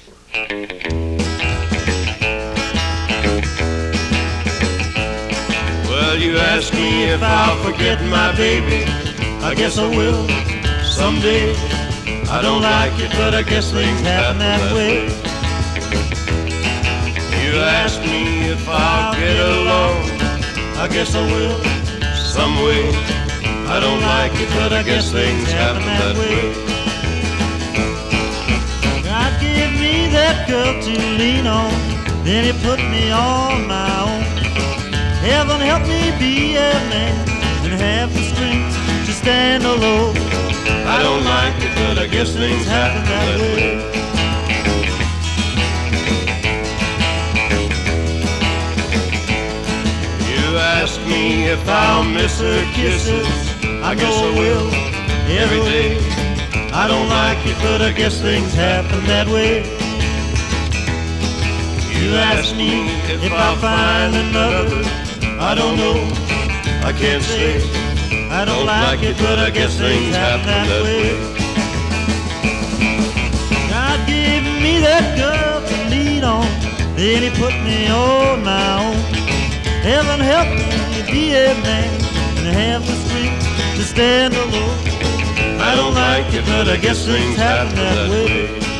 Well, you ask me if I'll forget my baby. I guess I will someday. I don't like it, but I guess things happen that way. You ask me if I'll get along. I guess I will some way. I don't like it, but I guess things happen that way. God gave me that girl to lean on, then He put me on my own. Heaven help me be a man and have the strength to stand alone. I don't like it, but I guess things happen that way. You ask me if I'll miss her kisses. I guess I will every day. I don't like it, but I guess things happen that way. You ask me if I'll find another. I don't know, I can't say. I don't like it, but I guess things happen that way. God gave me that girl to lean on, then He put me on my own. Heaven help me be a man and have the strength to stand alone. I don't like it, but I guess things happen that way.